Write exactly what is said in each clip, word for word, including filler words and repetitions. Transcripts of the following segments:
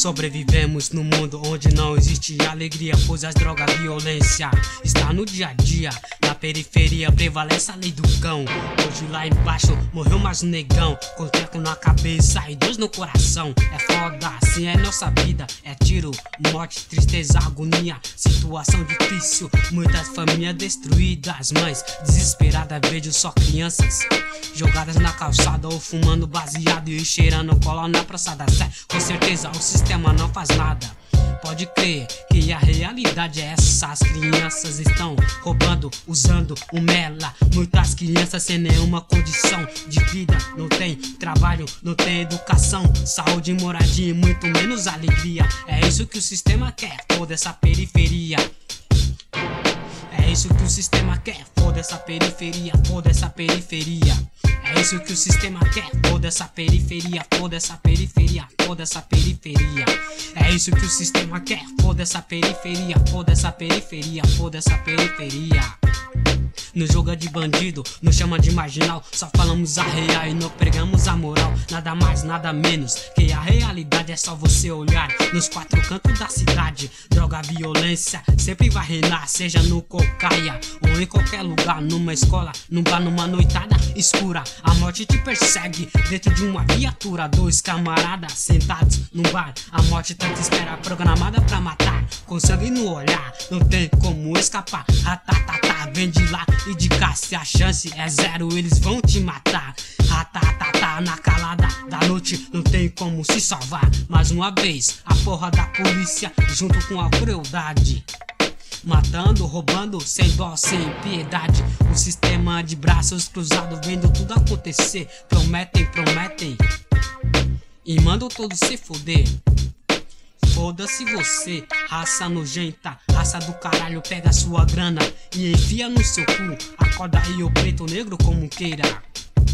Sobrevivemos num mundo onde não existe alegria, pois as drogas, a violência está no dia a dia. Na periferia prevalece a lei do cão. Hoje lá embaixo morreu mais um negão, com teco na cabeça e dois no coração. É foda, assim é nossa vida. É tiro, morte, tristeza, agonia, situação difícil, muitas famílias destruídas. Mães desesperadas, vejo só crianças jogadas na calçada ou fumando baseado e cheirando cola na praça da Sé. Com certeza o sistema não faz nada. Pode crer que a realidade é essa. As crianças estão roubando, usando o mela. Muitas crianças sem nenhuma condição de vida. Não tem trabalho, não tem educação, saúde, moradia e muito menos alegria. É isso que o sistema quer, toda essa periferia. É isso que o sistema quer, toda essa periferia, toda essa periferia. É isso que o sistema quer, toda essa periferia, toda essa periferia, toda essa periferia. É isso que o sistema quer, toda essa periferia, toda essa periferia, toda essa periferia. Nos joga de bandido, nos chama de marginal, só falamos a real e não pregamos a moral. Nada mais, nada menos, que a realidade é só você olhar nos quatro cantos da cidade. Droga, violência, sempre vai reinar, seja no cocaia ou em qualquer lugar, numa escola, num bar, numa noitada escura. A morte te persegue dentro de uma viatura, dois camaradas sentados num bar. A morte tanto espera, programada pra matar, com sangue no olhar, não tem como escapar. Ratatatá, vem de lá e de cá, se a chance é zero, eles vão te matar. Ratatatá, na calada da noite, não tem como se salvar. Mais uma vez, a porra da polícia, junto com a crueldade, matando, roubando, sem dó, sem piedade. O sistema de braços cruzados, vendo tudo acontecer. Prometem, prometem e mandam todos se foder. Foda-se você, raça nojenta, raça do caralho, pega sua grana e enfia no seu cu. Acorda aí o preto, negro, como queira.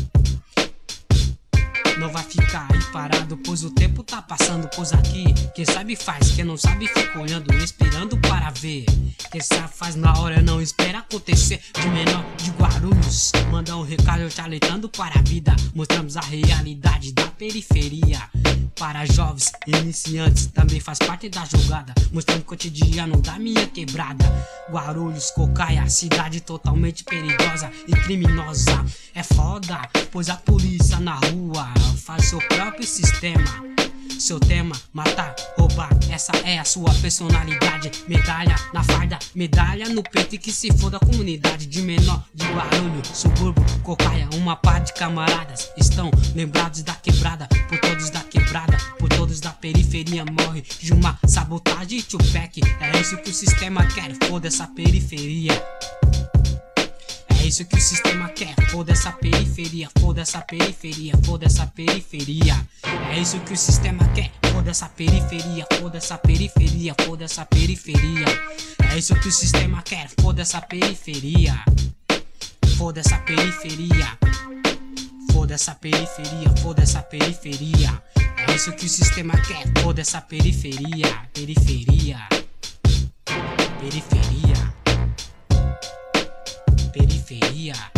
Não vai ficar aí parado, pois o tempo tá passando. Pois aqui, quem sabe faz, quem não sabe fica olhando, esperando para ver. Quem sabe faz na hora, não espera acontecer. De menor de Guarulhos, manda um recado te alertando para a vida. Mostramos a realidade da periferia para jovens iniciantes, também faz parte da jogada, mostrando o cotidiano da minha quebrada. Guarulhos, Cocaia, cidade totalmente perigosa e criminosa. É foda, pois a polícia na rua faz seu próprio sistema. Seu tema, matar, roubar, essa é a sua personalidade. Medalha na farda, medalha no peito e que se foda a comunidade. De menor de Guarulhos, subúrbio, Cocaia, uma par de camaradas estão lembrados da quebrada, por todos da quebrada, por todos da periferia. Morre de uma sabotagem, Tupac. É isso que o sistema quer, foda essa periferia. É isso que o sistema quer, foda essa periferia, foda essa periferia, foda essa periferia. É isso que o sistema quer, foda essa periferia, foda essa periferia, foda essa periferia. É isso que o sistema quer, foda essa periferia, foda essa periferia, foda essa periferia, foda essa periferia. É isso que o sistema quer, foda essa periferia, periferia, periferia. Periferia.